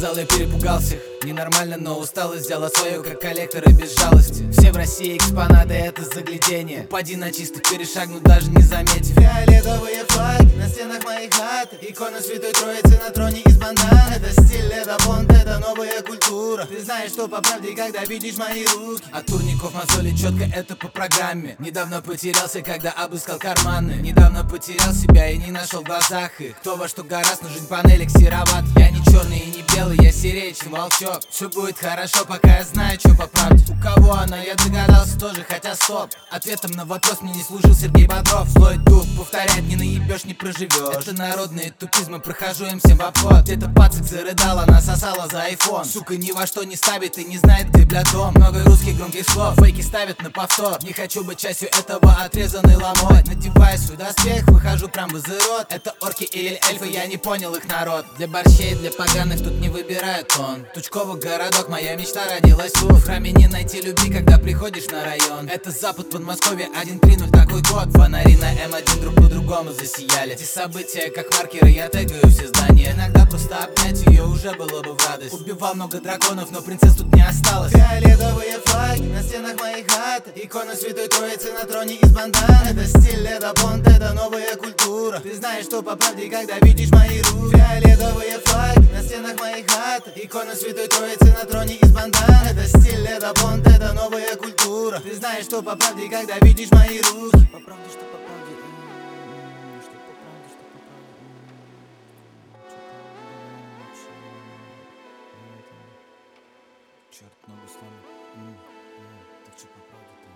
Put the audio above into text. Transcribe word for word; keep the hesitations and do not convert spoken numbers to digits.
устал, я перепугал всех. Ненормально, но усталость взяла свое, как коллекторы без жалости. Все в России экспонаты, это заглядение. Упади на чистых, перешагну, даже не заметив. Фиолетовые флаги на стенах моих хат, икона Святой Троицы на троне из бандана. Это стиль, это понт, это новая культура. Ты знаешь, что по правде, когда видишь мои руки. От турников мозоли четко, это по программе. Недавно потерялся, когда обыскал карманы. Недавно потерял себя и не нашел в глазах их. Кто во что гораст, но жизнь панелек сероват. Я не черный и не белый, я серее, чем волчок. Все будет хорошо, пока я знаю, что по правде. У кого она, я догадался тоже, хотя стоп. Ответом на вопрос мне не служил Сергей Бодров. Злой дух повторяет, не наебешь, не проживешь. Это народные тупизмы, прохожу им всем в обход. Где-то пацик зарыдал, она сосала за айфон. Сука ни во что не ставит и не знает, где бля дом. Много русских громких слов, фейки ставят на повтор. Не хочу быть частью этого, отрезанный ломоть. Надеваю свой доспех, выхожу прям в изырод. Это орки или эльфы, я не понял их народ. Для борщей, для поганых тут не выбирают тон. Тучково городок, моя мечта родилась тут. В храме не найти любви, когда приходишь на район. Это запад Подмосковья, один три ноль такой год. Фонари на эм один друг по-другому засияли. Эти события как маркеры, я тегаю все здания. Иногда просто обнять ее уже было бы в радость. Убивал много драконов, но принцесс тут не осталось. Фиолетовые флаги на стенах моих хат, икона Святой Троицы на троне из бандана. Это стиль, это понт, это новая культура. Ты знаешь, что по правде, когда видишь мои руки. Фиолетовые флаги на стенах моих хат, икона Святой Троицы на троне из бандана. Это стиль, это понт, это новая культура. Ты знаешь, что по правде, когда видишь мои руки. По правде, что по правде, м, что по правде, что по правде, м, что по правде, черт, ногу сломал. Так что по правде.